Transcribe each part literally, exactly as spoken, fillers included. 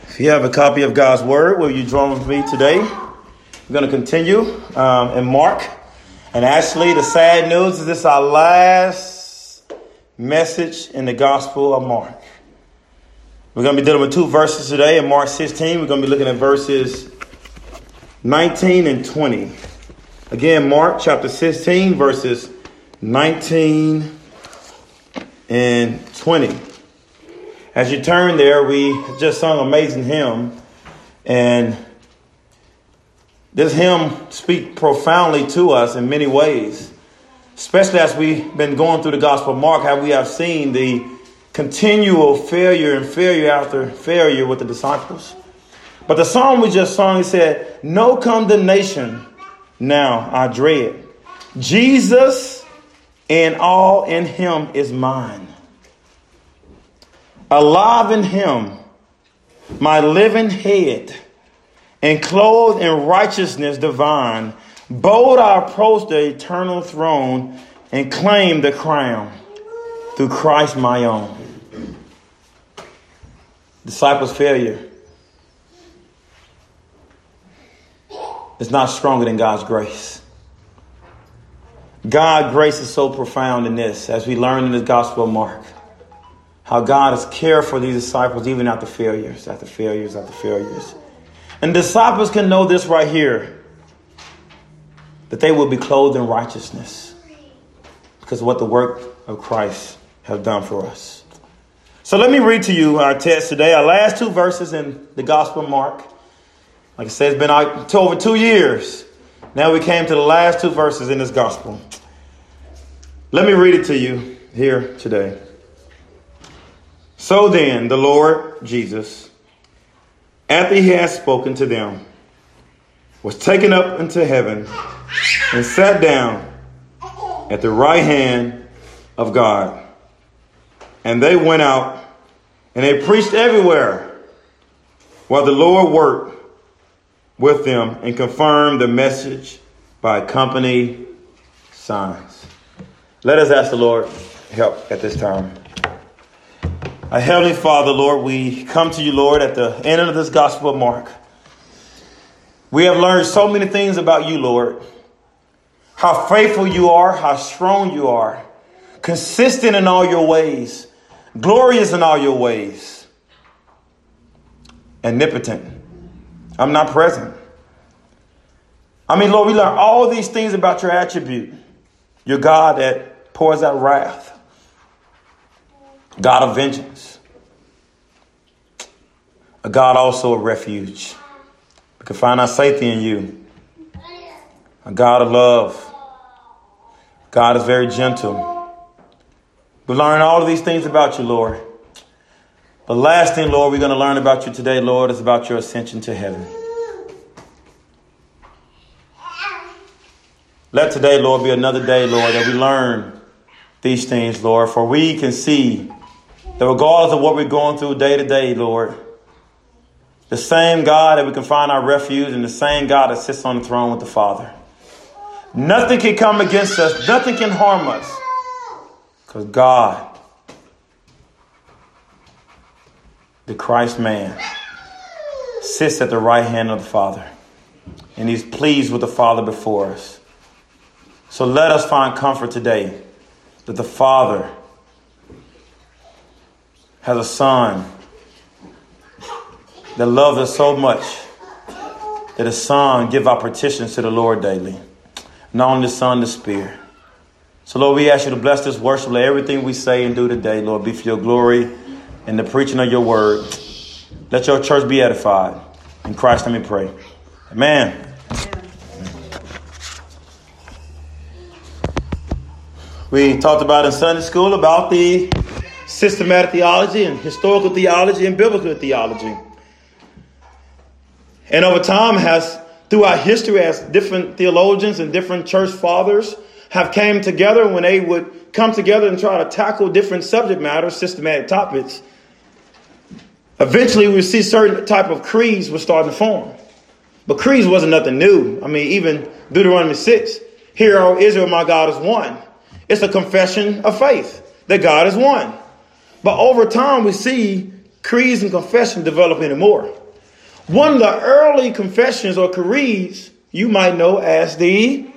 If you have a copy of God's Word, will you join with me today? We're going to continue um, in Mark. And actually, the sad news is this is our last message in the Gospel of Mark. We're going to be dealing with two verses today. In Mark sixteen, we're going to be looking at verses nineteen and twenty. Again, Mark chapter sixteen, verses nineteen and twenty. As you turn there, we just sung Amazing Hymn, and this hymn speaks profoundly to us in many ways, especially as we've been going through the Gospel of Mark, how we have seen the continual failure and failure after failure with the disciples. But the song we just sung, it said, "No condemnation now I dread. Jesus and all in him is mine. Alive in him, my living head, and clothed in righteousness divine, bold I approach the eternal throne and claim the crown through Christ my own." Disciples' failure is not stronger than God's grace. God's grace is so profound in this, as we learn in the Gospel of Mark. How God has cared for these disciples even after failures, after failures, after failures. And disciples can know this right here, that they will be clothed in righteousness because of what the work of Christ has done for us. So let me read to you our text today, our last two verses in the Gospel of Mark. Like I said, it's been out over two years. Now we came to the last two verses in this Gospel. Let me read it to you here today. "So then the Lord Jesus, after he had spoken to them, was taken up into heaven and sat down at the right hand of God. And they went out and they preached everywhere, while the Lord worked with them and confirmed the message by accompanying signs." Let us ask the Lord help at this time. Our Heavenly Father, Lord, we come to you, Lord, at the end of this Gospel of Mark. We have learned so many things about you, Lord. How faithful you are, how strong you are, consistent in all your ways, glorious in all your ways, omnipotent, omnipresent. I mean, Lord, we learn all these things about your attribute. You're God that pours out wrath. God of vengeance. A God also of refuge. We can find our safety in you. A God of love. God is very gentle. We learn all of these things about you, Lord. The last thing, Lord, we're going to learn about you today, Lord, is about your ascension to heaven. Let today, Lord, be another day, Lord, that we learn these things, Lord, for we can see that regardless of what we're going through day to day, Lord, the same God that we can find our refuge and the same God that sits on the throne with the Father. Nothing can come against us. Nothing can harm us. Because God, the Christ man, sits at the right hand of the Father. And he's pleased with the Father before us. So let us find comfort today that the Father has a Son that loves us so much that his Son give our petitions to the Lord daily. Not only the Son, the Spirit. So Lord, we ask you to bless this worship. Let everything we say and do today, Lord, be for your glory and the preaching of your word. Let your church be edified. In Christ, let me pray. Amen. We talked about in Sunday school about the systematic theology and historical theology and biblical theology. And over time has, throughout history, as different theologians and different church fathers have came together, when they would come together and try to tackle different subject matters, systematic topics, eventually we see certain type of creeds were starting to form. But creeds wasn't nothing new. I mean, even Deuteronomy six, "Hear, O Israel, my God is one." It's a confession of faith that God is one. But over time, we see creeds and confession develop anymore. One of the early confessions or creeds you might know as the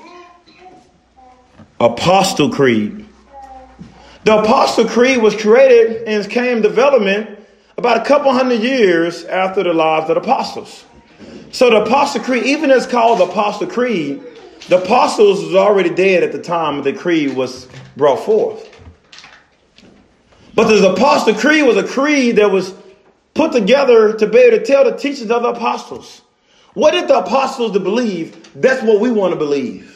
Apostle Creed. The Apostle Creed was created and came development about a couple hundred years after the lives of the apostles. So the Apostle Creed, even as called the Apostle Creed, the apostles was already dead at the time the creed was brought forth. But the Apostle Creed was a creed that was put together to be able to tell the teachings of the apostles. What did the apostles to believe? That's what we want to believe.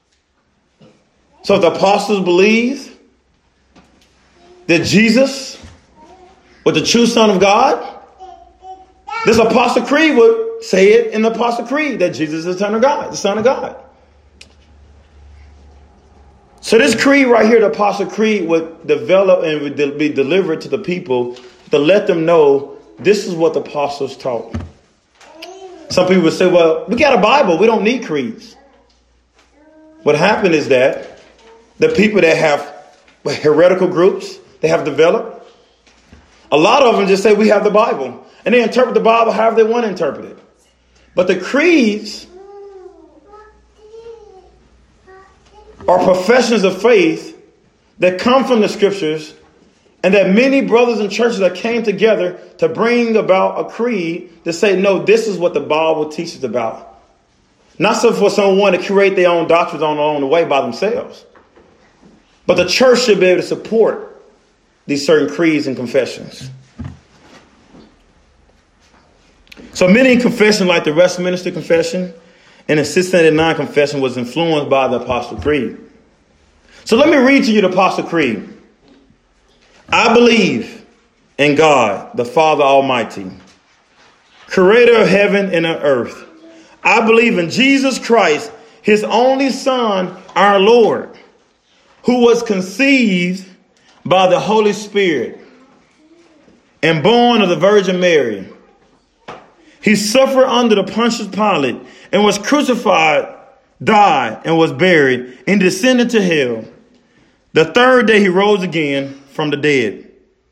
So if the apostles believe that Jesus was the true Son of God, this Apostle Creed would say it in the Apostle Creed that Jesus is the Son of God, the Son of God. So this creed right here, the Apostle Creed, would develop and would be delivered to the people to let them know this is what the apostles taught. Some people would say, well, we got a Bible. We don't need creeds. What happened is that the people that have heretical groups, they have developed, a lot of them just say we have the Bible. And they interpret the Bible however they want to interpret it. But the creeds are professions of faith that come from the scriptures, and that many brothers and churches that came together to bring about a creed to say, no, this is what the Bible teaches about. Not so for someone to create their own doctrines on their own way by themselves. But the church should be able to support these certain creeds and confessions. So many confessions like the Westminster Confession and the six seventy-nine Confession was influenced by the Apostle Creed. So let me read to you the Apostle Creed. I believe in God, the Father Almighty, creator of heaven and of earth. I believe in Jesus Christ, his only Son, our Lord, who was conceived by the Holy Spirit and born of the Virgin Mary. He suffered under the Pontius Pilate and was crucified, died, and was buried, and descended to hell. The third day he rose again from the dead.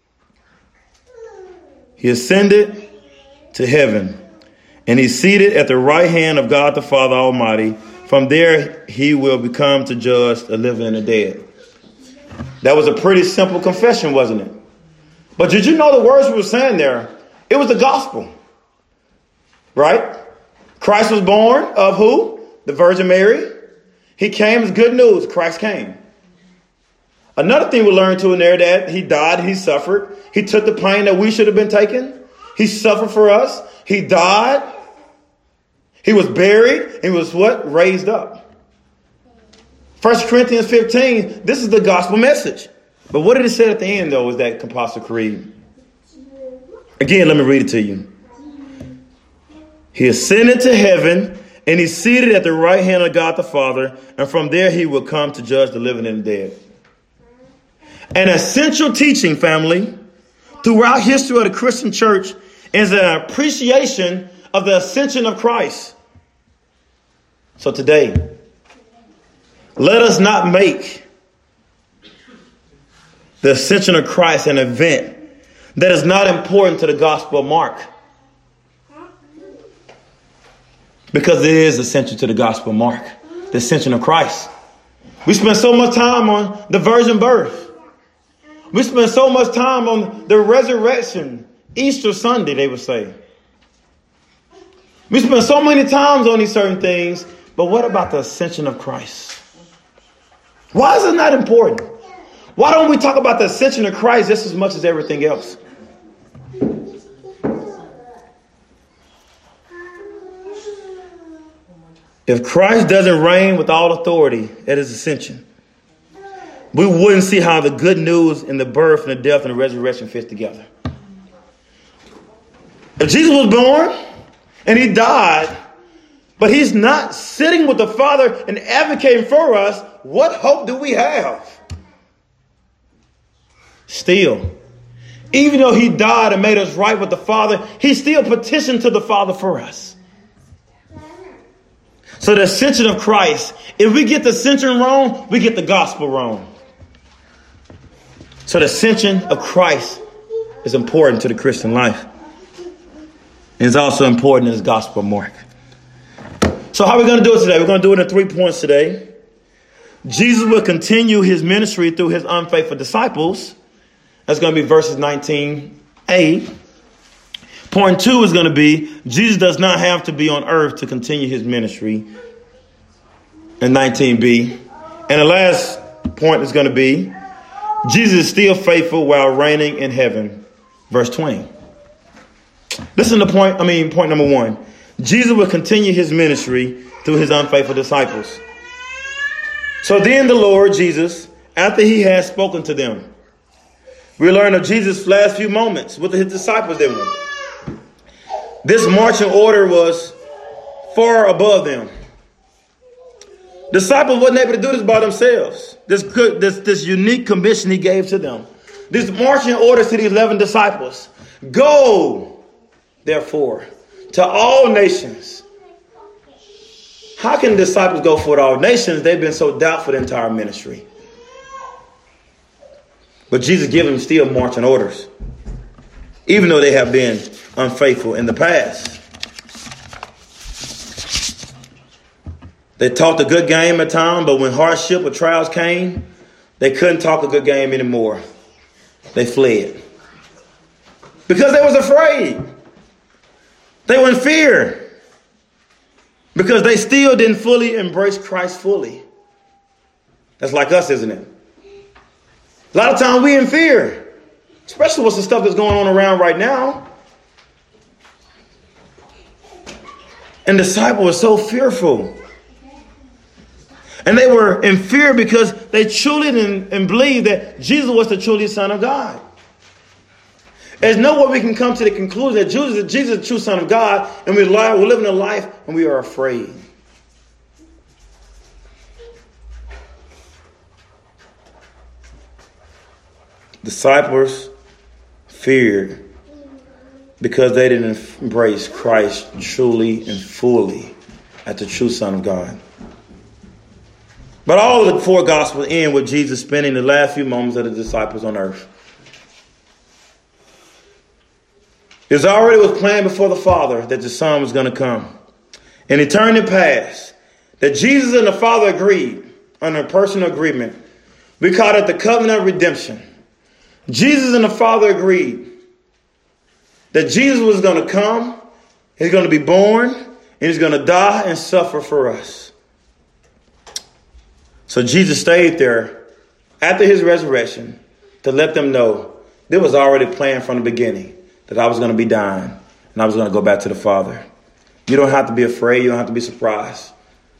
He ascended to heaven, and he's seated at the right hand of God the Father Almighty. From there he will become to judge the living and the dead. That was a pretty simple confession, wasn't it? But did you know the words we were saying there? It was the gospel. Right? Christ was born of who? The Virgin Mary. He came as good news. Christ came. Another thing we learned too in there, that he died and he suffered. He took the pain that we should have been taking. He suffered for us. He died. He was buried. He was what? Raised up. First Corinthians fifteen, this is the gospel message. But what did it say at the end, though, was that Apostle Creed? Again, let me read it to you. He ascended to heaven, and he's seated at the right hand of God the Father, and from there he will come to judge the living and the dead. An essential teaching, family, throughout history of the Christian church is an appreciation of the ascension of Christ. So today, let us not make the ascension of Christ an event that is not important to the Gospel of Mark. Because it is essential to the Gospel of Mark, the ascension of Christ. We spend so much time on the virgin birth. We spend so much time on the resurrection, Easter Sunday, they would say. We spend so many times on these certain things, but what about the ascension of Christ? Why is it not important? Why don't we talk about the ascension of Christ just as much as everything else? If Christ doesn't reign with all authority at his ascension, we wouldn't see how the good news and the birth and the death and the resurrection fit together. If Jesus was born and he died, but he's not sitting with the Father and advocating for us, what hope do we have? Still, even though he died and made us right with the Father, he still petitioned to the Father for us. So the ascension of Christ, if we get the ascension wrong, we get the gospel wrong. So the ascension of Christ is important to the Christian life. And it's also important in the Gospel of Mark. So how are we going to do it today? We're going to do it in three points today. Jesus will continue his ministry through his unfaithful disciples. That's going to be verses nineteen a. Point two is going to be Jesus does not have to be on earth to continue his ministry in nineteen b. And the last point is going to be Jesus is still faithful while reigning in heaven. Verse twenty. Listen to point, I mean, point number one. Jesus will continue his ministry through his unfaithful disciples. So then the Lord Jesus, after he has spoken to them, we learn of Jesus' last few moments with his disciples, didn't we? This marching order was far above them. Disciples wasn't able to do this by themselves. This good, this, this unique commission he gave to them. This marching orders to these eleven disciples. Go, therefore, to all nations. How can disciples go for all nations? They've been so doubtful the entire ministry. But Jesus gave them still marching orders, even though they have been unfaithful in the past. They talked a good game at times, but when hardship or trials came, they couldn't talk a good game anymore. They fled. Because they was afraid. They were in fear. Because they still didn't fully embrace Christ fully. That's like us, isn't it? A lot of times we in fear. Especially with the stuff that's going on around right now. And the disciples were so fearful. And they were in fear because they truly didn't and believed that Jesus was the truly Son of God. There's no way we can come to the conclusion that Jesus, Jesus is the true Son of God, and we lie, we're living a life and we are afraid. Disciples feared because they didn't embrace Christ truly and fully as the true Son of God. But all of the four Gospels end with Jesus spending the last few moments of the disciples on earth. It already was planned before the Father that the Son was going to come. In eternity past, that Jesus and the Father agreed under a personal agreement. We call it the covenant of redemption. Jesus and the Father agreed that Jesus was going to come, he's going to be born, and he's going to die and suffer for us. So Jesus stayed there after his resurrection to let them know it was already planned from the beginning that I was going to be dying and I was going to go back to the Father. You don't have to be afraid. You don't have to be surprised.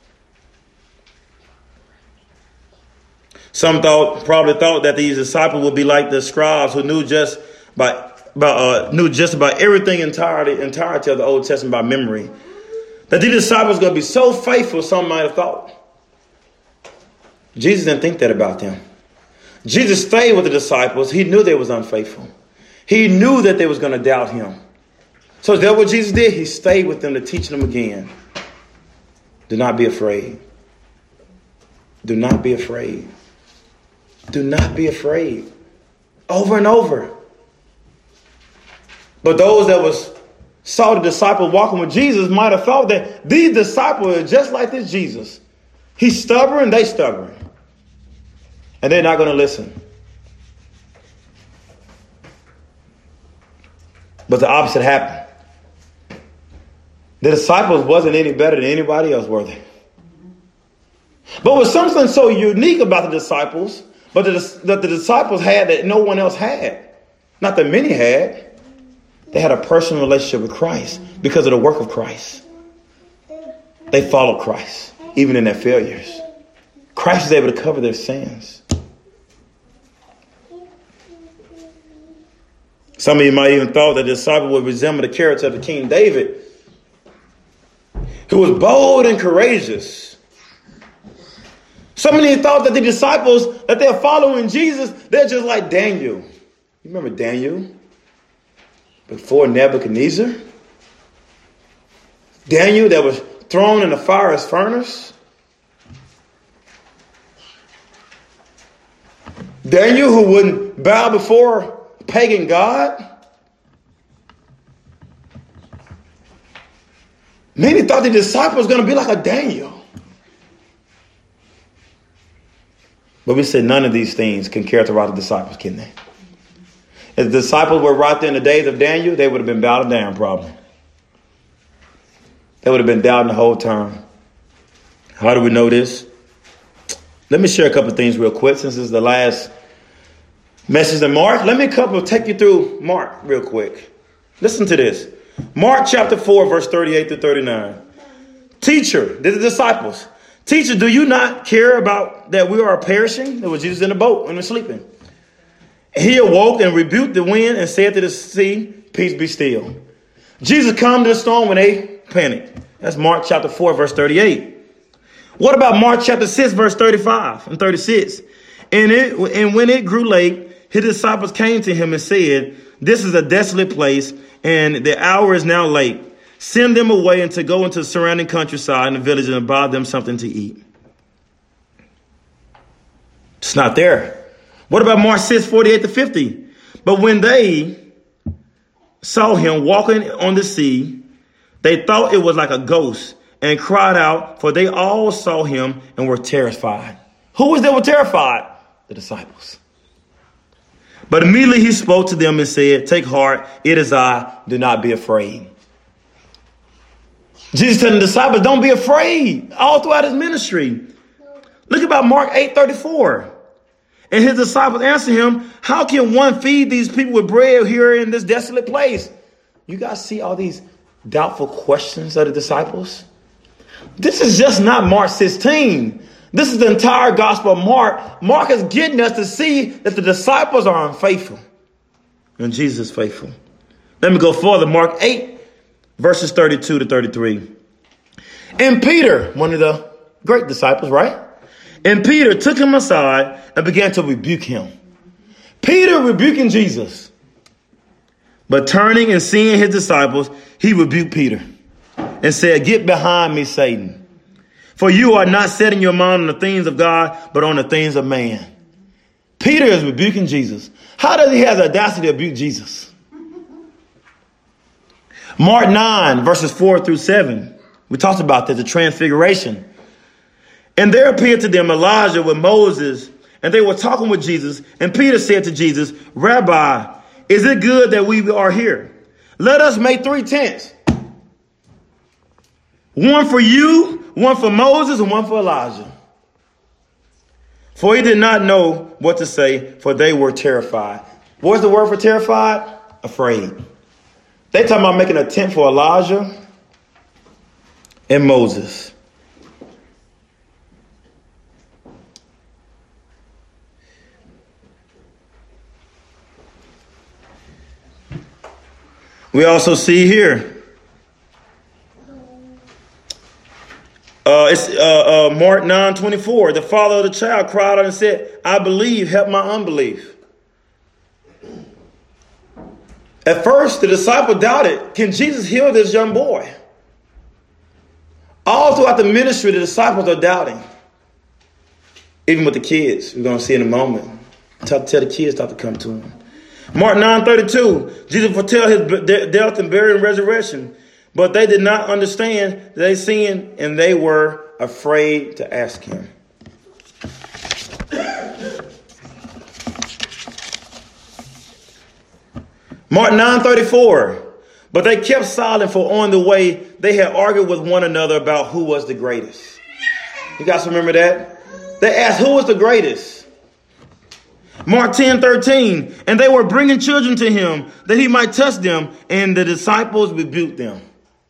Some thought, probably thought that these disciples would be like the scribes who knew just by, by uh, knew just about everything entirety entirety of the Old Testament by memory. That these disciples were going to be so faithful, some might have thought. Jesus didn't think that about them. Jesus stayed with the disciples. He knew they was unfaithful. He knew that they was going to doubt him. So that's what Jesus did. He stayed with them to teach them again. Do not be afraid. Do not be afraid. Do not be afraid. Over and over. But those that was saw the disciples walking with Jesus might have thought that these disciples are just like this Jesus. He's stubborn, they stubborn. And they're not going to listen. But the opposite happened. The disciples wasn't any better than anybody else, were they? But with something so unique about the disciples, but the, that the disciples had that no one else had, not that many had, they had a personal relationship with Christ because of the work of Christ. They followed Christ, even in their failures. Christ was able to cover their sins. Some of you might even thought that the disciple would resemble the character of the King David, who was bold and courageous. Some of you thought that the disciples that they're following Jesus, they're just like Daniel. You remember Daniel? Before Nebuchadnezzar? Daniel that was thrown in the fire's furnace? Daniel who wouldn't bow before pagan God? Many thought the disciple was going to be like a Daniel. But we said none of these things can characterize the disciples, can they? If the disciples were right there in the days of Daniel, they would have been bowed down probably. They would have been doubting the whole time. How do we know this? Let me share a couple of things real quick since this is the last message in Mark. Let me couple take you through Mark real quick. Listen to this. Mark chapter four, verse thirty-eight to thirty-nine. Teacher, they're the disciples. Teacher, do you not care about that we are perishing? There was Jesus in the boat and was sleeping. He awoke and rebuked the wind and said to the sea, peace be still. Jesus calmed the storm when they panicked. That's Mark chapter four, verse thirty-eight. What about Mark chapter six, verse thirty-five and thirty-six? And, it, and when it grew late, his disciples came to him and said, this is a desolate place, and the hour is now late. Send them away and to go into the surrounding countryside and the villages and buy them something to eat. It's not there. What about Mark six, forty-eight to fifty? But when they saw him walking on the sea, they thought it was like a ghost and cried out, for they all saw him and were terrified. Who was they were terrified? The disciples. But immediately he spoke to them and said, take heart, it is I, do not be afraid. Jesus telling the disciples, don't be afraid all throughout his ministry. Look about Mark eight thirty-four. And his disciples answer him, how can one feed these people with bread here in this desolate place? You guys see all these doubtful questions of the disciples? This is just not Mark sixteen. This is the entire gospel of Mark. Mark is getting us to see that the disciples are unfaithful and Jesus is faithful. Let me go further. Mark eight, verses thirty-two to thirty-three. And Peter, one of the great disciples, right? And Peter took him aside and began to rebuke him. Peter rebuking Jesus. But turning and seeing his disciples, he rebuked Peter and said, get behind me, Satan. For you are not setting your mind on the things of God, but on the things of man. Peter is rebuking Jesus. How does he have the audacity to rebuke Jesus? Mark nine, verses four through seven. We talked about this, the transfiguration. And there appeared to them Elijah with Moses, and they were talking with Jesus. And Peter said to Jesus, Rabbi, is it good that we are here? Let us make three tents. One for you, one for Moses, and one for Elijah. For he did not know what to say, for they were terrified. What's the word for terrified? Afraid. They talking about making a tent for Elijah and Moses. We also see here, uh, it's uh, uh, Mark nine twenty-four. The father of the child cried out and said, I believe, help my unbelief. At first, the disciple doubted, can Jesus heal this young boy? All throughout the ministry, the disciples are doubting. Even with the kids, we're going to see in a moment. Tell, tell the kids not to come to him. Mark nine thirty-two, Jesus foretell his death and burial and resurrection. But they did not understand that they sinned and they were afraid to ask him. Mark nine thirty-four, but they kept silent, for on the way they had argued with one another about who was the greatest. You guys remember that? They asked who was the greatest. Mark ten thirteen, and they were bringing children to him that he might touch them, and the disciples rebuked them.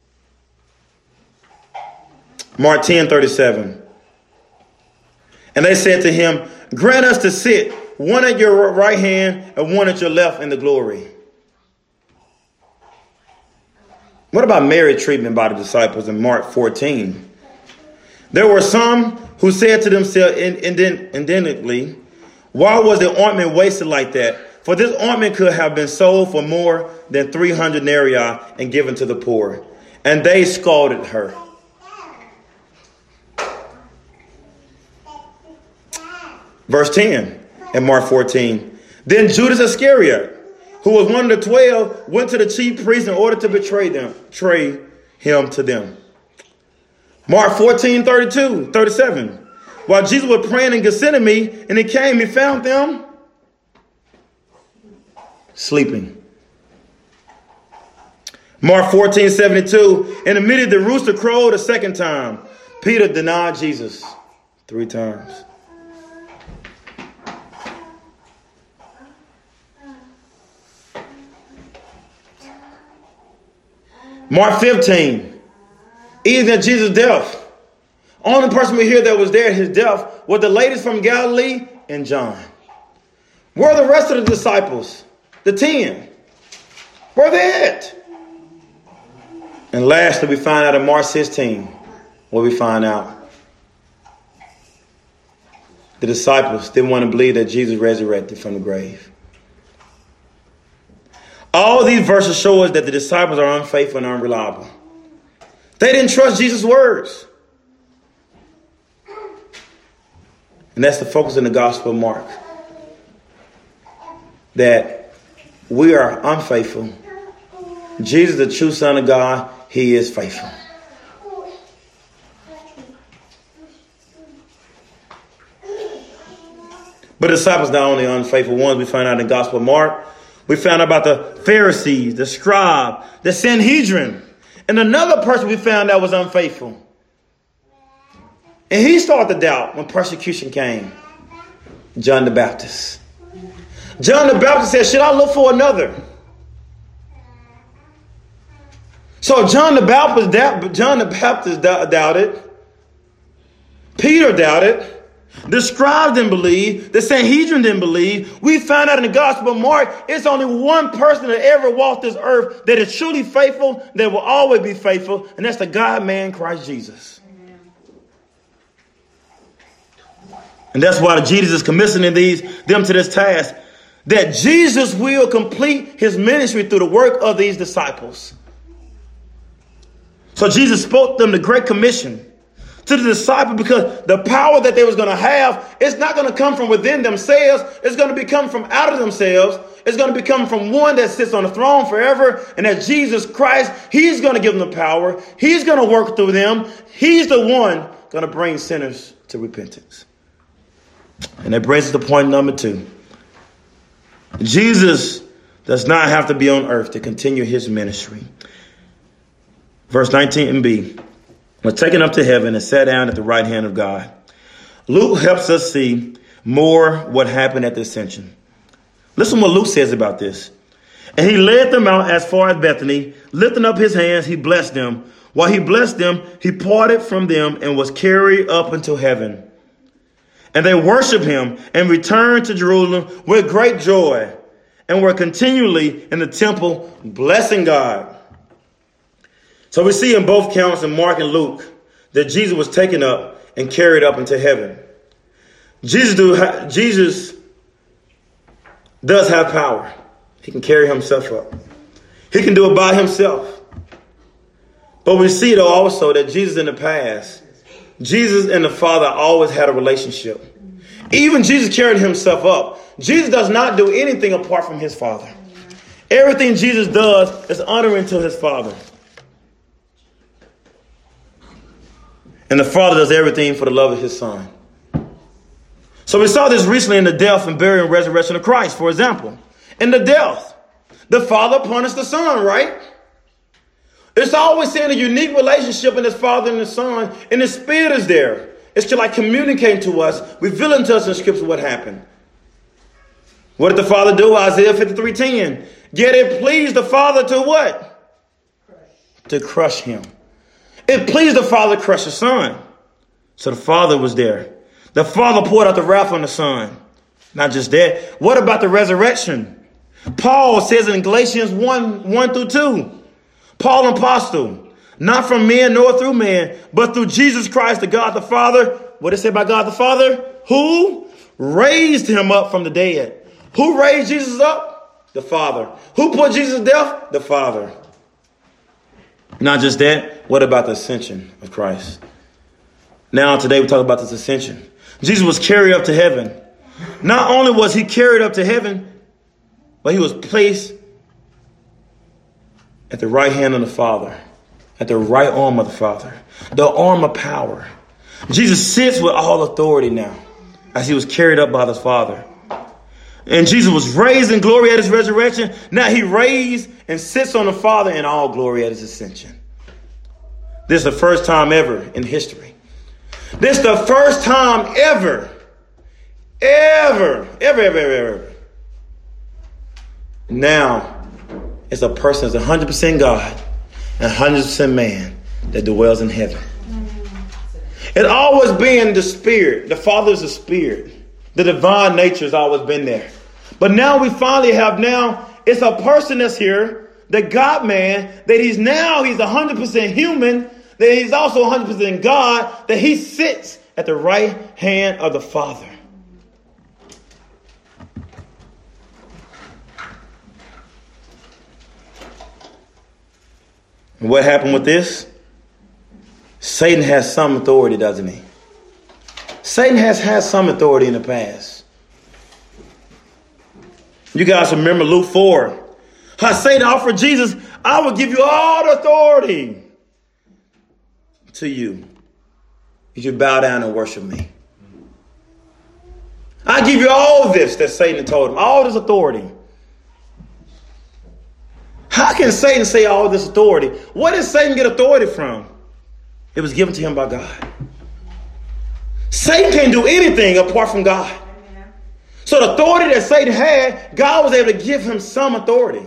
Mark ten thirty-seven, and they said to him, grant us to sit, one at your right hand and one at your left in the glory. What about Mary's treatment by the disciples in Mark fourteen? There were some who said to themselves indignantly, why was the ointment wasted like that? For this ointment could have been sold for more than three hundred denarii and given to the poor. And they scolded her. Verse ten in Mark fourteen. Then Judas Iscariot, who was one of the twelve, went to the chief priests in order to betray them, betray him to them. Mark fourteen, thirty-two, thirty-seven. While Jesus was praying in Gethsemane, and he came, he found them sleeping. Mark fourteen, seventy-two. And immediately the rooster crowed a second time. Peter denied Jesus three times. Mark fifteen. Even at Jesus' death. Only person we hear that was there at his death were the ladies from Galilee and John. Where are the rest of the disciples? The ten. Where are they at? And lastly, we find out in Mark sixteen, what we find out. The disciples didn't want to believe that Jesus resurrected from the grave. All these verses show us that the disciples are unfaithful and unreliable. They didn't trust Jesus' words. And that's the focus in the Gospel of Mark. That we are unfaithful. Jesus, the true Son of God, he is faithful. But the disciples not only unfaithful ones, we find out in the Gospel of Mark. We found out about the Pharisees, the scribe, the Sanhedrin. And another person we found out was unfaithful. And he started to doubt when persecution came. John the Baptist. John the Baptist said, should I look for another? So John the Baptist, John the Baptist doubted. Peter doubted. The scribes didn't believe. The Sanhedrin didn't believe. We found out in the Gospel of Mark, it's only one person that ever walked this earth that is truly faithful, that will always be faithful, and that's the God-man, Christ Jesus. Amen. And that's why Jesus is commissioning these them to this task, that Jesus will complete his ministry through the work of these disciples. So Jesus spoke them the Great Commission to the disciples, because the power that they was going to have, it's not going to come from within themselves. It's going to become from out of themselves. It's going to become from one that sits on the throne forever. And that Jesus Christ, he's going to give them the power. He's going to work through them. He's the one going to bring sinners to repentance. And that brings us to point number two. Jesus does not have to be on earth to continue his ministry. Verse nineteen and B. Was taken up to heaven and sat down at the right hand of God. Luke helps us see more what happened at the ascension. Listen what Luke says about this. And he led them out as far as Bethany, lifting up his hands, he blessed them. While he blessed them, he parted from them and was carried up into heaven. And they worshiped him and returned to Jerusalem with great joy and were continually in the temple blessing God. So we see in both accounts in Mark and Luke that Jesus was taken up and carried up into heaven. Jesus, do, Jesus does have power. He can carry himself up. He can do it by himself. But we see though also that Jesus in the past, Jesus and the Father always had a relationship. Even Jesus carried himself up. Jesus does not do anything apart from his Father. Everything Jesus does is honoring to his Father. And the Father does everything for the love of his Son. So we saw this recently in the death and burial and resurrection of Christ, for example. In the death, the Father punished the Son, right? It's always saying a unique relationship in his Father and the Son, and the Spirit is there. It's just like communicating to us, revealing to us in Scripture what happened. What did the Father do? Isaiah fifty-three ten. Yet it pleased the Father to what? Crush. To crush him. It pleased the Father to crush the Son. So the Father was there. The Father poured out the wrath on the Son. Not just that. What about the resurrection? Paul says in Galatians one, one through two. Paul, an apostle, not from men nor through man, but through Jesus Christ, the God the Father. What did it say about God the Father? Who raised him up from the dead. Who raised Jesus up? The Father. Who put Jesus to death? The Father. Not just that, what about the ascension of Christ? Now today we talk about this ascension. Jesus was carried up to heaven. Not only was he carried up to heaven, but he was placed at the right hand of the Father at the right arm of the Father, the arm of power. Jesus sits with all authority now as he was carried up by the Father. And Jesus was raised in glory at his resurrection. Now he raised and sits on the Father in all glory at his ascension. This is the first time ever in history. This is the first time ever, ever, ever, ever, ever, ever. Now it's a person that's one hundred percent God and one hundred percent man that dwells in heaven. It's always been the Spirit. The Father is the Spirit. The divine nature has always been there. But now we finally have now, it's a person that's here, the God man, that he's now, he's one hundred percent human, that he's also one hundred percent God, that he sits at the right hand of the Father. And what happened with this? Satan has some authority, doesn't he? Satan has had some authority in the past. You guys remember Luke four. How Satan offered Jesus, I will give you all the authority to you if you bow down and worship me. I give you all this that Satan told him, all this authority. How can Satan say all this authority? Where did Satan get authority from? It was given to him by God. Satan can't do anything apart from God. So the authority that Satan had, God was able to give him some authority.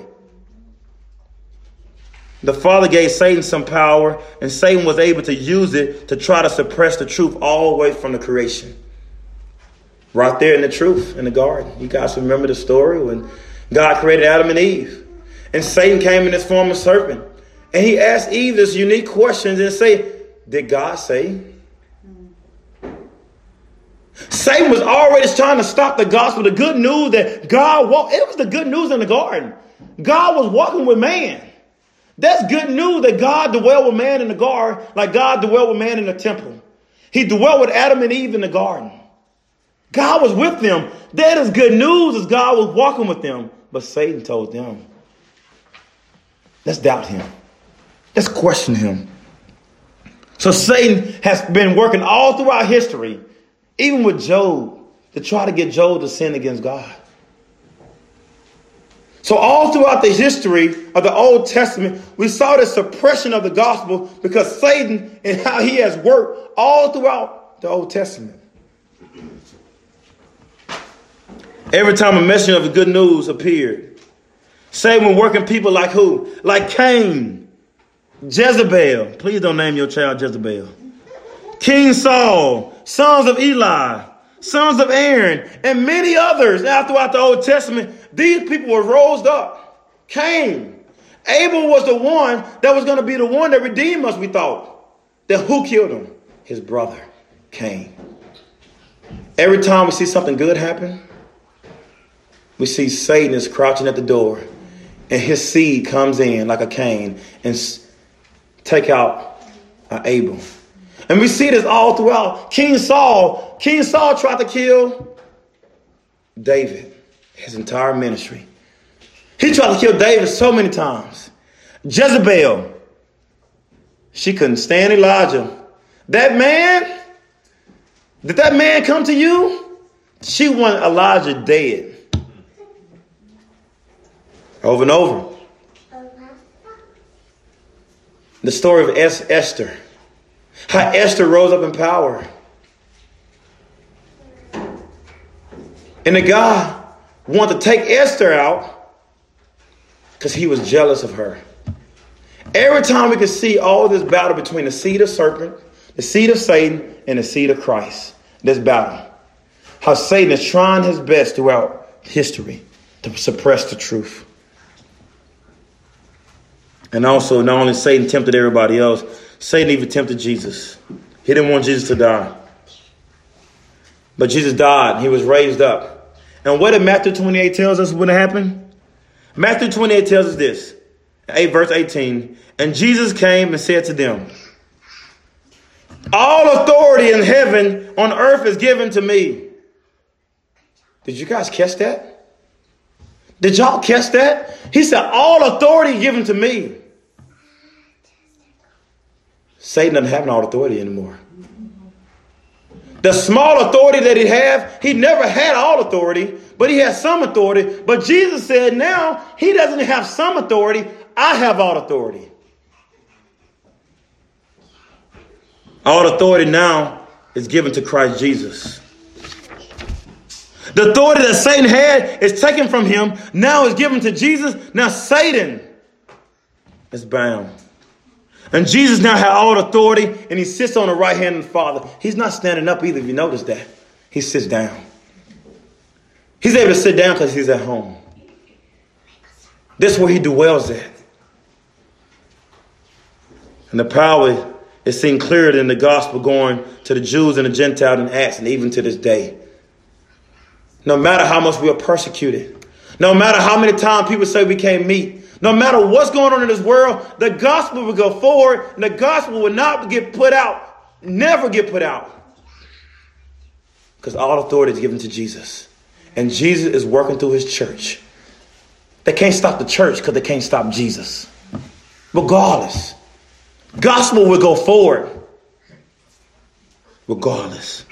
The Father gave Satan some power, and Satan was able to use it to try to suppress the truth all the way from the creation. Right there in the truth in the garden. You guys remember the story when God created Adam and Eve. And Satan came in this form of serpent. And he asked Eve this unique questions and say, did God say? Satan was already trying to stop the gospel, the good news that God walked. It was the good news in the garden. God was walking with man. That's good news that God dwelled with man in the garden like God dwelled with man in the temple. He dwelt with Adam and Eve in the garden. God was with them. That is good news as God was walking with them. But Satan told them, let's doubt him. Let's question him. So Satan has been working all throughout history, even with Job, to try to get Job to sin against God. So all throughout the history of the Old Testament, we saw the suppression of the gospel because Satan and how he has worked all throughout the Old Testament. Every time a messenger of the good news appeared, Satan was working people like who? Like Cain, Jezebel. Please don't name your child Jezebel. King Saul, sons of Eli, sons of Aaron, and many others now throughout the Old Testament. These people were rose up. Cain. Abel was the one that was going to be the one that redeemed us, we thought. Then who killed him? His brother, Cain. Every time we see something good happen, we see Satan is crouching at the door. And his seed comes in like a Cain and take out uh, Abel. And we see this all throughout. King Saul, King Saul tried to kill David, his entire ministry. He tried to kill David so many times. Jezebel, she couldn't stand Elijah. That man, did that man come to you? She wanted Elijah dead. Over and over. The story of Esther. How Esther rose up in power. And the guy wanted to take Esther out because he was jealous of her. Every time we could see all this battle between the seed of serpent, the seed of Satan, and the seed of Christ. This battle. How Satan is trying his best throughout history to suppress the truth. And also, not only Satan tempted everybody else, Satan even tempted Jesus. He didn't want Jesus to die. But Jesus died. He was raised up. And what did Matthew twenty-eight tells us when it happened? Matthew twenty-eight tells us this. eight verse eighteen. And Jesus came and said to them, all authority in heaven on earth is given to me. Did you guys catch that? Did y'all catch that? He said, all authority given to me. Satan doesn't have all authority anymore. The small authority that he had, he never had all authority, but he had some authority. But Jesus said now he doesn't have some authority. I have all authority. All authority now is given to Christ Jesus. The authority that Satan had is taken from him. Now is given to Jesus. Now Satan is bound. And Jesus now has all authority, and he sits on the right hand of the Father. He's not standing up either, if you notice that. He sits down. He's able to sit down because he's at home. This is where he dwells at. And the power is seen clearer in the gospel going to the Jews and the Gentiles in Acts, and even to this day. No matter how much we are persecuted, no matter how many times people say we can't meet, no matter what's going on in this world, the gospel will go forward, and the gospel will not get put out, never get put out. Because all authority is given to Jesus. And Jesus is working through his church. They can't stop the church because they can't stop Jesus. Regardless. Gospel will go forward. Regardless.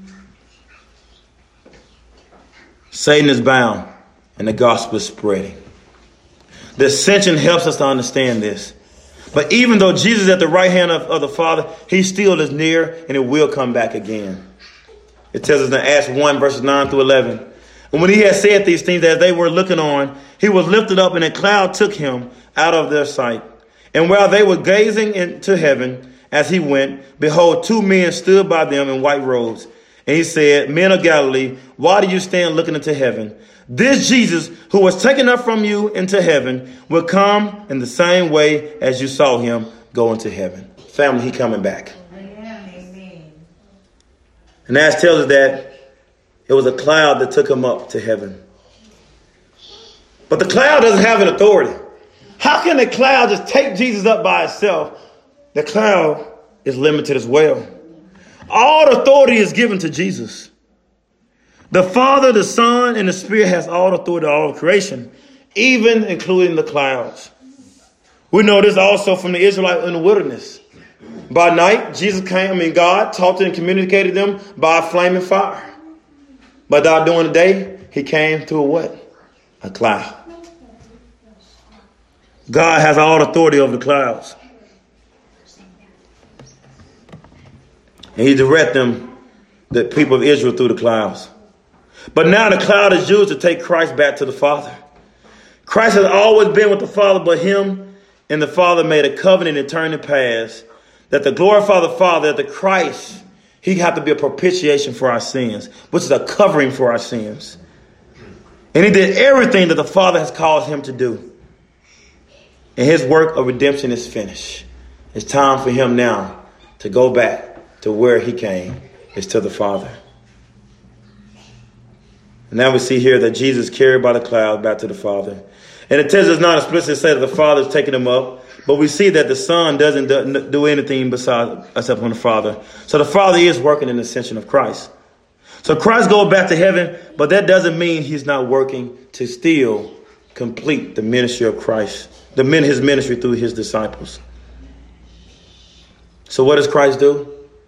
Satan is bound and the gospel is spreading. The ascension helps us to understand this. But even though Jesus is at the right hand of, of the Father, he still is near and it will come back again. It tells us in Acts one, verses nine through eleven. And when he had said these things as they were looking on, he was lifted up and a cloud took him out of their sight. And while they were gazing into heaven as he went, behold, two men stood by them in white robes. And he said, Men of Galilee, why do you stand looking into heaven? This Jesus who was taken up from you into heaven will come in the same way as you saw him go into heaven. Family, he coming back. Amen. And Acts tells us that it was a cloud that took him up to heaven. But the cloud doesn't have an authority. How can the cloud just take Jesus up by itself? The cloud is limited as well. All authority is given to Jesus. The Father, the Son, and the Spirit has all authority to all creation, even including the clouds. We know this also from the Israelites in the wilderness. By night, Jesus came, I mean, God talked and communicated them by a flaming fire. But during the day, he came through a what? A cloud. God has all authority over the clouds. And he directed them, the people of Israel, through the clouds. But now the cloud is used to take Christ back to the Father. Christ has always been with the Father, but him and the Father made a covenant in turning past that to glorify the Father, that the Christ, he had to be a propitiation for our sins, which is a covering for our sins. And he did everything that the Father has caused him to do. And his work of redemption is finished. It's time for him now to go back to where he came, is to the Father. And now we see here that Jesus is carried by the cloud back to the Father. And it tells us not explicitly say that the Father is taking him up, but we see that the Son doesn't do anything besides except on the Father. So the Father is working in the ascension of Christ. So Christ goes back to heaven, but that doesn't mean he's not working to still complete the ministry of Christ, the men his ministry through his disciples. So what does Christ do?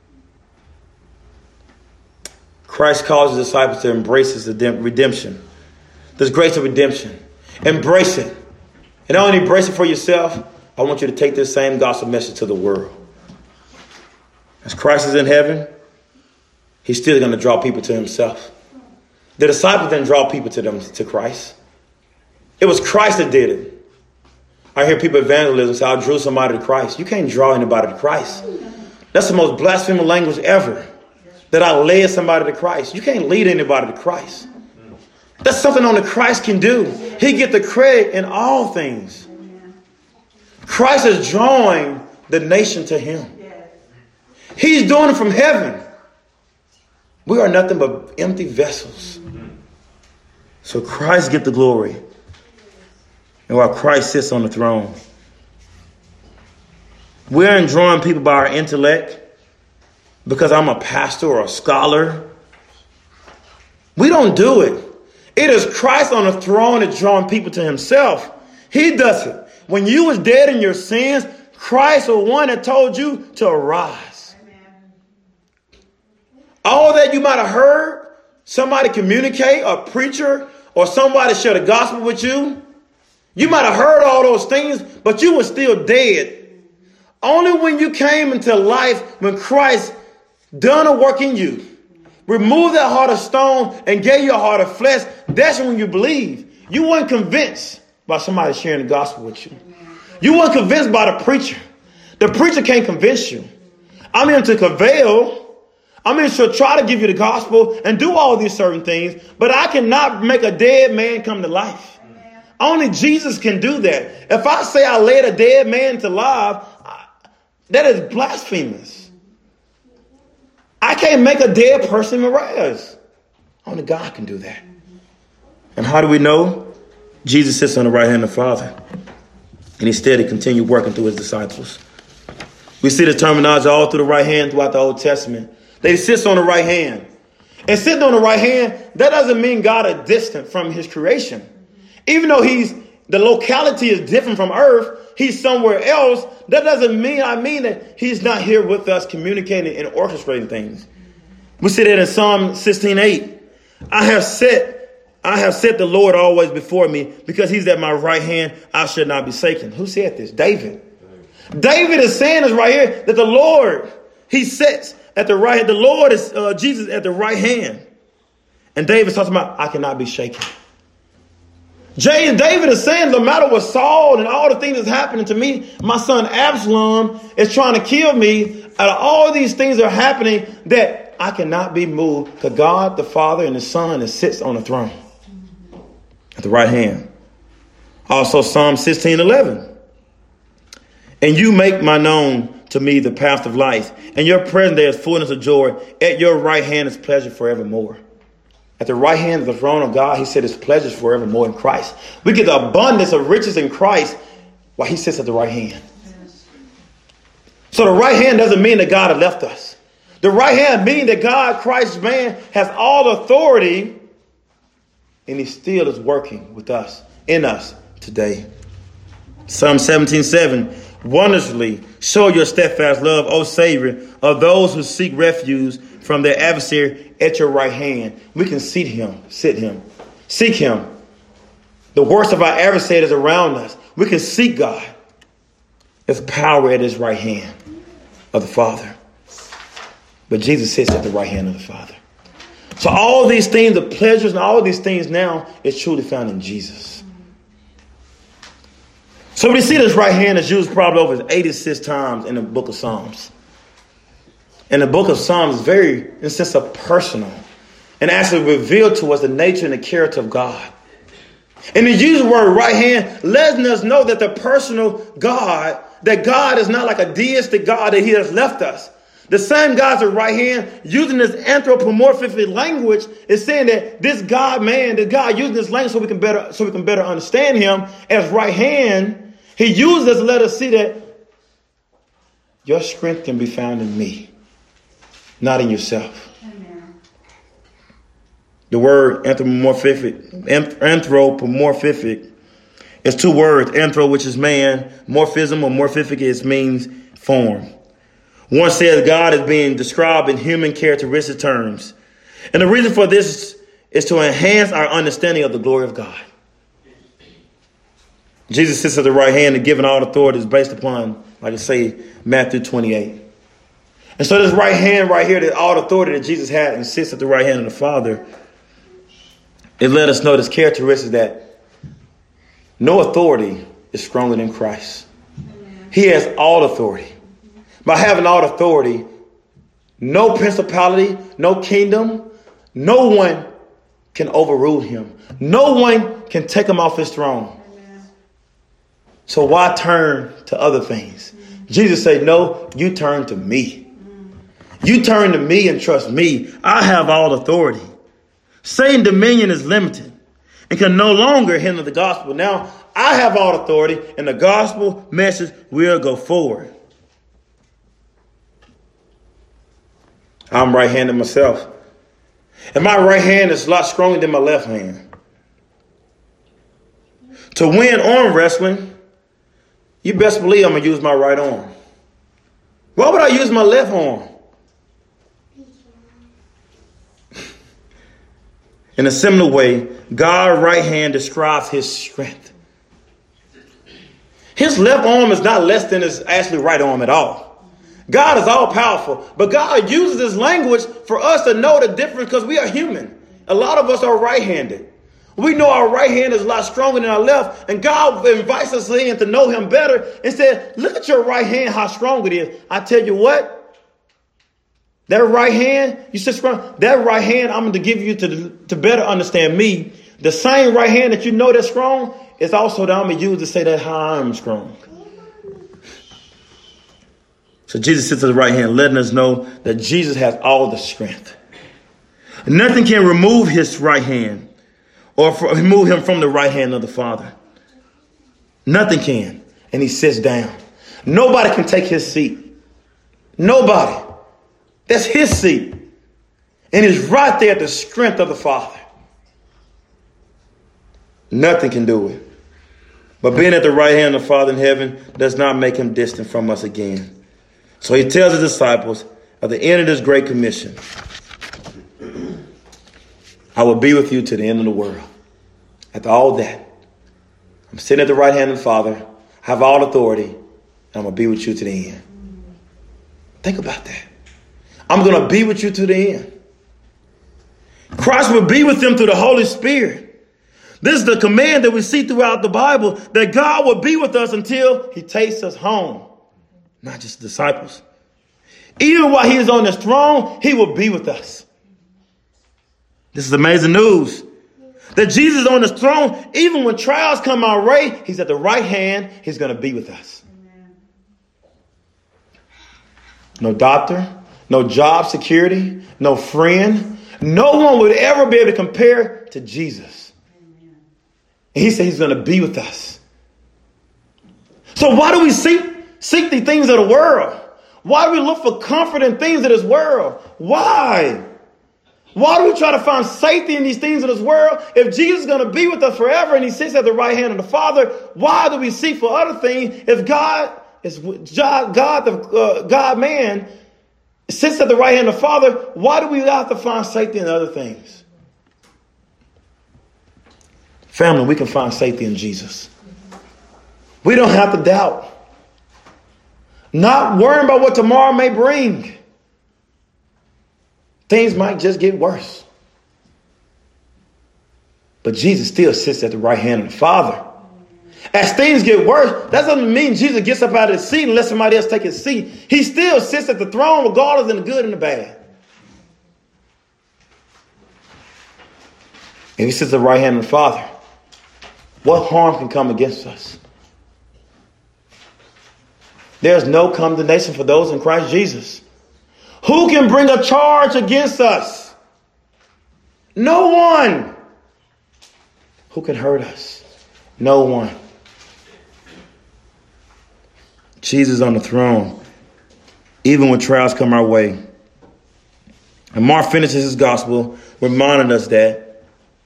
Christ calls his disciples to embrace his redemption. This grace of redemption. Embrace it. And not only embrace it for yourself, I want you to take this same gospel message to the world. As Christ is in heaven, he's still going to draw people to himself. The disciples didn't draw people to them to Christ. It was Christ that did it. I hear people evangelism say, I drew somebody to Christ. You can't draw anybody to Christ. That's the most blasphemous language ever. That I led somebody to Christ. You can't lead anybody to Christ. That's something only Christ can do. He get the credit in all things. Christ is drawing the nation to him. He's doing it from heaven. We are nothing but empty vessels. So Christ get the glory. And while Christ sits on the throne, we aren't drawing people by our intellect because I'm a pastor or a scholar. We don't do it. It is Christ on the throne that's drawing people to himself. He does it. When you was dead in your sins, Christ was one that told you to arise. Amen. All that you might have heard, somebody communicate, a preacher, or somebody share the gospel with you. You might have heard all those things, but you were still dead. Only when you came into life, when Christ done a work in you, removed that heart of stone and gave you a heart of flesh, that's when you believe. You weren't convinced by somebody sharing the gospel with you. You weren't convinced by the preacher. The preacher can't convince you. I'm here to conveil. I'm here to try to give you the gospel and do all these certain things, but I cannot make a dead man come to life. Only Jesus can do that. If I say I led a dead man to life, that is blasphemous. I can't make a dead person rise. Only God can do that. And how do we know? Jesus sits on the right hand of the Father. And he steady continued working through his disciples. We see the terminology all through the right hand throughout the Old Testament. They sit on the right hand. And sitting on the right hand, that doesn't mean God is distant from his creation. Even though he's the locality is different from earth, he's somewhere else. That doesn't mean, I mean that he's not here with us communicating and orchestrating things. We see that in Psalm sixteen eight. I have set, I have set the Lord always before me, because he's at my right hand, I should not be shaken. Who said this? David. David is saying this right here, that the Lord, he sits at the right hand. The Lord is uh, Jesus at the right hand. And David talks about, I cannot be shaken. James, David is saying, no matter what Saul and all the things that's happening to me, my son Absalom is trying to kill me. Out of all these things that are happening, that I cannot be moved, because God, the Father, and the Son that sits on the throne at the right hand. Also, Psalm sixteen eleven. And you make my known to me the path of life, and your presence there is fullness of joy. At your right hand is pleasure forevermore. At the right hand of the throne of God, he said his pleasures forevermore in Christ. We get the abundance of riches in Christ while he sits at the right hand. Yes. So the right hand doesn't mean that God has left us. The right hand means that God, Christ's man, has all authority, and he still is working with us, in us today. Psalm seventeen seven. Wondrously show your steadfast love, O Savior, of those who seek refuge from their adversary at your right hand. We can seat him, sit him, seek him. The worst of our adversaries around us. We can seek God. There's power at his right hand of the Father. But Jesus sits at the right hand of the Father. So all these things, the pleasures and all these things now is truly found in Jesus. So we see this right hand is used probably over eighty-six times in the book of Psalms. And the book of Psalms is very, in a sense, of personal, and actually revealed to us the nature and the character of God. And the use of the word right hand, letting us know that the personal God, that God is not like a deistic God that he has left us. The same God's at right hand, using this anthropomorphic language, is saying that this God, man, that God using this language so we can better, so we can better understand him as right hand. He used this to let us see that your strength can be found in me, not in yourself. Amen. The word anthropomorphic, anthropomorphic is two words. Anthro, which is man. Morphism or morphic is means form. One says God is being described in human characteristic terms. And the reason for this is to enhance our understanding of the glory of God. Jesus sits at the right hand and given all authority is based upon, like I say, Matthew twenty-eight. And so this right hand right here, that all authority that Jesus had and sits at the right hand of the Father, it let us know this characteristic that no authority is stronger than Christ. He has all authority. By having all authority, no principality, no kingdom, no one can overrule him. No one can take him off his throne. So why turn to other things? Mm-hmm. Jesus said, no, you turn to me. Mm-hmm. You turn to me and trust me. I have all authority. Satan's dominion is limited and can no longer hinder the gospel. Now I have all authority and the gospel message will go forward. I'm right-handed myself. And my right hand is a lot stronger than my left hand. To win arm wrestling, you best believe I'm going to use my right arm. Why would I use my left arm? In a similar way, God's right hand describes his strength. His left arm is not less than his actually right arm at all. God is all powerful, but God uses this language for us to know the difference because we are human. A lot of us are right-handed. We know our right hand is a lot stronger than our left, and God invites us in to know him better and said, look at your right hand, how strong it is. I tell you what, that right hand, you said strong, that right hand I'm going to give you to, to better understand me. The same right hand that you know that's strong is also that I'm going to use to say that how I'm strong. So Jesus sits at the right hand, letting us know that Jesus has all the strength. Nothing can remove his right hand or remove him from the right hand of the Father. Nothing can. And he sits down. Nobody can take his seat. Nobody. That's his seat. And it's right there at the strength of the Father. Nothing can do it. But being at the right hand of the Father in heaven does not make him distant from us again. So he tells his disciples at the end of this great commission, I will be with you to the end of the world. After all that, I'm sitting at the right hand of the Father, I have all authority, and I'm going to be with you to the end. Think about that. I'm going to be with you to the end. Christ will be with them through the Holy Spirit. This is the command that we see throughout the Bible, that God will be with us until he takes us home. Not just the disciples. Even while he is on his throne, he will be with us. This is amazing news. That Jesus is on his throne, even when trials come our way, he's at the right hand. He's going to be with us. No doctor, no job security, no friend. No one would ever be able to compare to Jesus. And he said he's going to be with us. So why do we seek, seek the things of the world? Why do we look for comfort in things of this world? Why? Why do we try to find safety in these things of this world? If Jesus is going to be with us forever and he sits at the right hand of the Father, why do we seek for other things? If God is God, God, the uh, God man sits at the right hand of the Father, why do we have to find safety in other things? Family, we can find safety in Jesus. We don't have to doubt. Not worrying about what tomorrow may bring. Things might just get worse. But Jesus still sits at the right hand of the Father. As things get worse, that doesn't mean Jesus gets up out of his seat and lets somebody else take his seat. He still sits at the throne regardless of the good and the bad. And he sits at the right hand of the Father. What harm can come against us? There's no condemnation for those in Christ Jesus. Who can bring a charge against us? No one. Who can hurt us? No one. Jesus on the throne, even when trials come our way. And Mark finishes his gospel reminding us that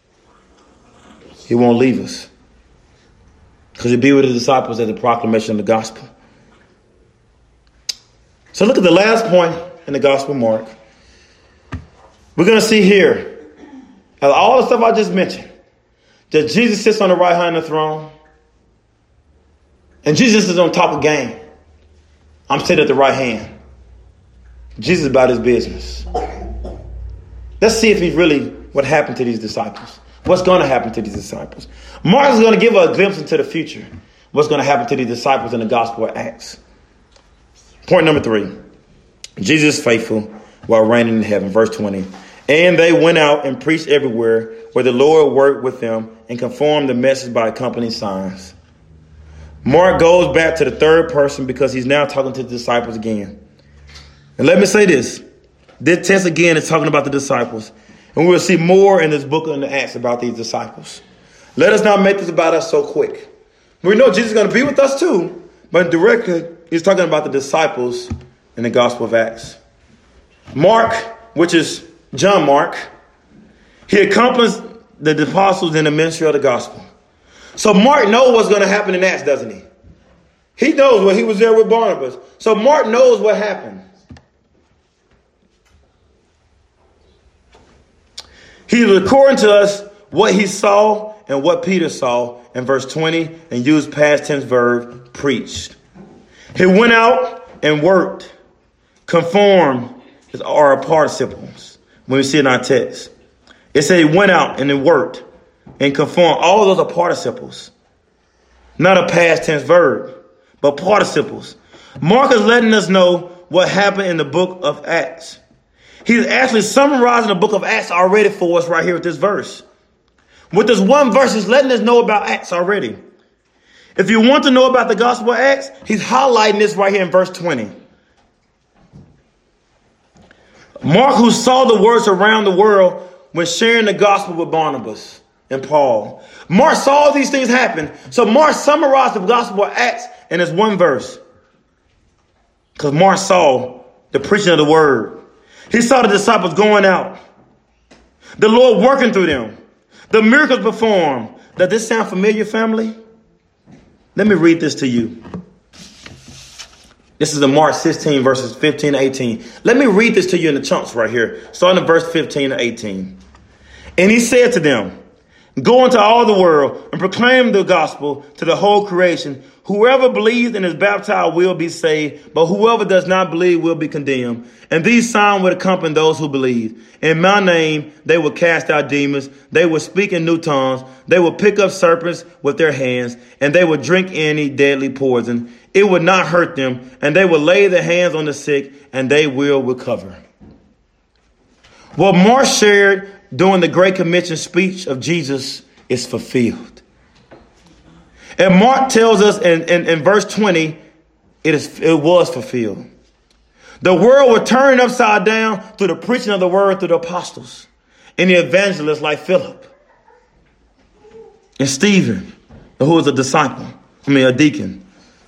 he won't leave us, because he'll be with his disciples at the proclamation of the gospel. So look at the last point in the Gospel of Mark. We're going to see here, out of all the stuff I just mentioned, that Jesus sits on the right hand of the throne. And Jesus is on top of game. I'm sitting at the right hand. Jesus is about his business. Let's see if he's really what happened to these disciples. What's going to happen to these disciples? Mark is going to give us a glimpse into the future. What's going to happen to these disciples in the Gospel of Acts. Point number three. Jesus is faithful while reigning in heaven. Verse twenty. And they went out and preached everywhere where the Lord worked with them and confirmed the message by accompanying signs. Mark goes back to the third person because he's now talking to the disciples again. And let me say this. This text again is talking about the disciples. And we will see more in this book of the Acts about these disciples. Let us not make this about us so quick. We know Jesus is going to be with us too. But directly, he's talking about the disciples in the Gospel of Acts. Mark, which is John Mark, he accomplished the apostles in the ministry of the gospel. So Mark knows what's going to happen in Acts, doesn't he? He knows what he was there with Barnabas. So Mark knows what happened. He's recording to us what he saw and what Peter saw in verse twenty and used past tense verb preached. He went out and worked. Conform are participles when we see in our text. It said he went out and it worked and conform. All those are participles. Not a past tense verb, but participles. Mark is letting us know what happened in the book of Acts. He's actually summarizing the book of Acts already for us right here with this verse. With this one verse, he's letting us know about Acts already. If you want to know about the gospel of Acts, he's highlighting this right here in verse twenty. Mark, who saw the words around the world when sharing the gospel with Barnabas and Paul. Mark saw all these things happen. So Mark summarized the gospel of Acts in this one verse. Because Mark saw the preaching of the word. He saw the disciples going out. The Lord working through them. The miracles performed. Does this sound familiar, family? Let me read this to you. This is in Mark sixteen, verses fifteen to eighteen. Let me read this to you in the chunks right here, starting at verse fifteen to eighteen. And he said to them, go into all the world and proclaim the gospel to the whole creation. Whoever believes and is baptized will be saved, but whoever does not believe will be condemned. And these signs will accompany those who believe. In my name, they will cast out demons. They will speak in new tongues. They will pick up serpents with their hands, and they will drink any deadly poison. It will not hurt them, and they will lay their hands on the sick, and they will recover. What Mark shared during the Great Commission speech of Jesus is fulfilled. And Mark tells us in, in, in verse twenty, it is it was fulfilled. The world was turned upside down through the preaching of the word through the apostles and the evangelists like Philip and Stephen, who was a disciple, I mean a deacon.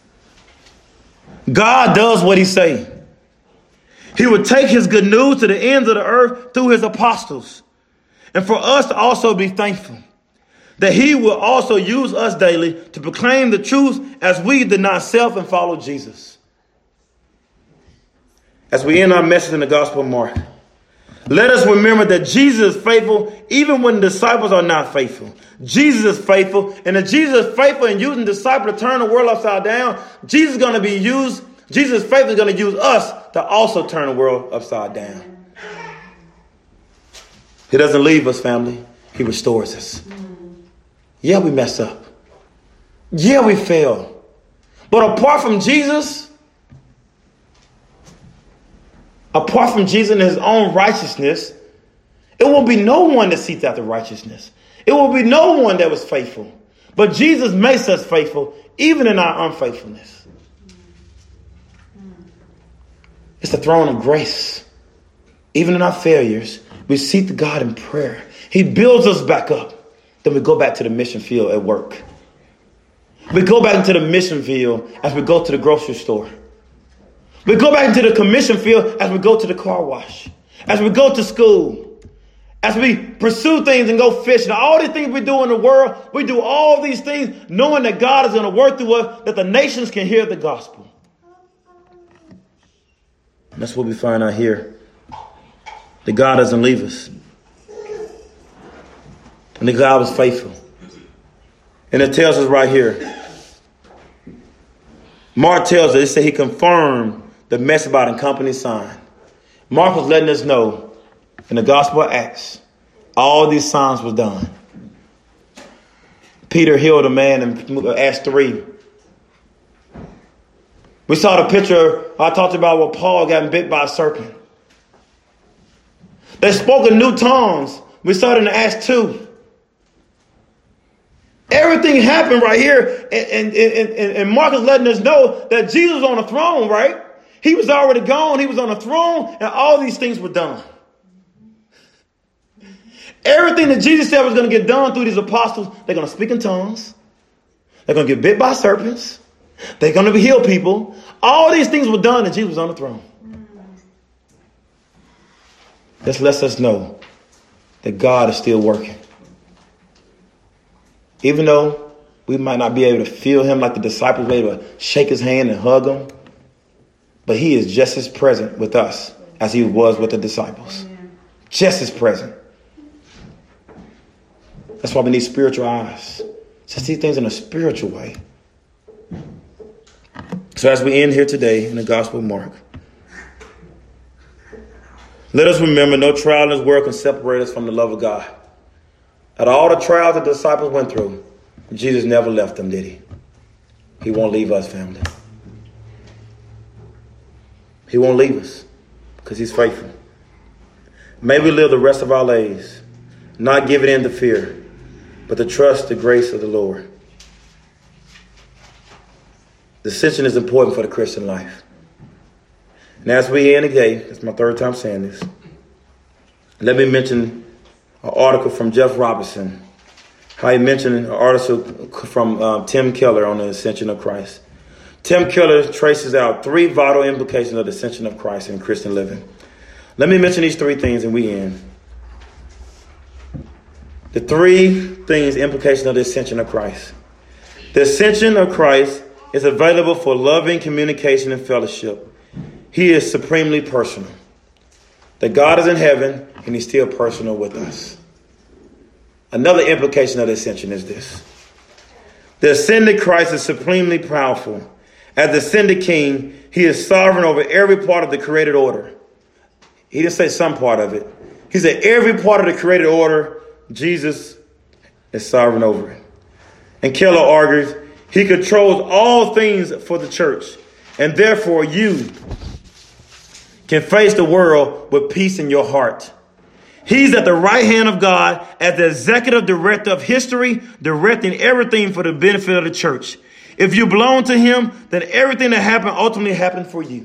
God does what he say. He would take his good news to the ends of the earth through his apostles. And for us to also be thankful that he will also use us daily to proclaim the truth as we deny self and follow Jesus. As we end our message in the Gospel of Mark, let us remember that Jesus is faithful even when the disciples are not faithful. Jesus is faithful, and if Jesus is faithful in using disciples to turn the world upside down, Jesus is going to be used, Jesus is faithful is going to use us to also turn the world upside down. He doesn't leave us, family. He restores us. Yeah, we mess up. Yeah, we fail. But apart from Jesus, apart from Jesus and his own righteousness, it will be no one that seeks after righteousness. It will be no one that was faithful. But Jesus makes us faithful, even in our unfaithfulness. It's the throne of grace. Even in our failures, we seek God in prayer. He builds us back up. Then we go back to the mission field at work. We go back into the mission field as we go to the grocery store. We go back into the commission field as we go to the car wash. As we go to school. As we pursue things and go fishing. All these things we do in the world, we do all these things knowing that God is going to work through us, that the nations can hear the gospel. And that's what we find out here. That God doesn't leave us. And that God was faithful. And it tells us right here. Mark tells us, it said he confirmed the mess about a company sign. Mark was letting us know in the Gospel of Acts, all these signs were done. Peter healed a man in Acts three. We saw the picture I talked about where Paul got bit by a serpent. They spoke in new tongues. We saw it in Acts two. Everything happened right here. And, and, and, and Mark is letting us know that Jesus was on the throne, right? He was already gone. He was on the throne and all these things were done. Everything that Jesus said was going to get done through these apostles, they're going to speak in tongues. They're going to get bit by serpents. They're going to heal people. All these things were done and Jesus was on the throne. This lets us know that God is still working. Even though We might not be able to feel him like the disciples were able to shake his hand and hug him. But he is just as present with us as he was with the disciples. Amen. Just as present. That's why we need spiritual eyes. To see things in a spiritual way. So as we end here today in the Gospel of Mark, let us remember no trial in this world can separate us from the love of God. Out of all the trials the disciples went through, Jesus never left them, did he? He won't leave us, family. He won't leave us because he's faithful. May we live the rest of our lives, not giving in to fear, but to trust the grace of the Lord. Dissension is important for the Christian life. And as we end today, it's my third time saying this, let me mention an article from Jeff Robinson. How he mentioned an article from uh, Tim Keller on the ascension of Christ. Tim Keller traces out three vital implications of the ascension of Christ in Christian living. Let me mention these three things and we end. The three things, implication of the ascension of Christ. The ascension of Christ is available for loving communication and fellowship. He is supremely personal. That God is in heaven and he's still personal with us. Another implication of the ascension is this. The ascended Christ is supremely powerful. As the ascended king, he is sovereign over every part of the created order. He didn't say some part of it. He said every part of the created order, Jesus is sovereign over it. And Keller argues, he controls all things for the church. And therefore you can face the world with peace in your heart. He's at the right hand of God as the executive director of history, directing everything for the benefit of the church. If you belong to him, then everything that happened ultimately happened for you.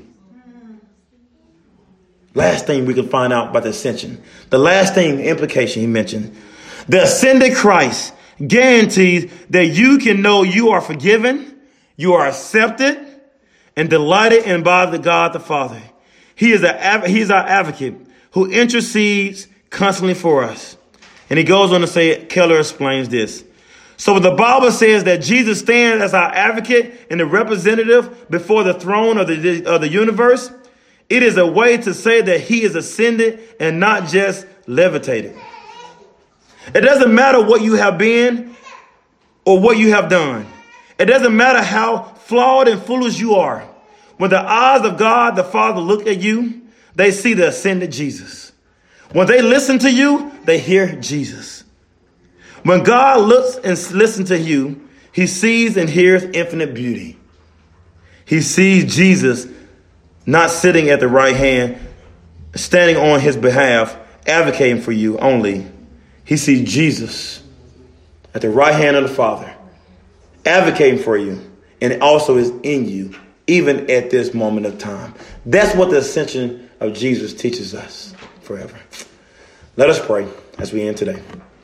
Last thing we can find out about the ascension. The last thing, implication he mentioned. The ascended Christ guarantees that you can know you are forgiven, you are accepted, and delighted in by the God the Father. He is a, he is our advocate who intercedes constantly for us. And he goes on to say, Keller explains this. So the Bible says that Jesus stands as our advocate and the representative before the throne of the, of the universe. It is a way to say that he is ascended and not just levitated. It doesn't matter what you have been or what you have done. It doesn't matter how flawed and foolish you are. When the eyes of God the Father look at you, they see the ascended Jesus. When they listen to you, they hear Jesus. When God looks and listens to you, he sees and hears infinite beauty. He sees Jesus not sitting at the right hand, standing on his behalf, advocating for you only. He sees Jesus at the right hand of the Father, advocating for you, and it also is in you, even at this moment of time. That's what the ascension of Jesus teaches us forever. Let us pray as we end today.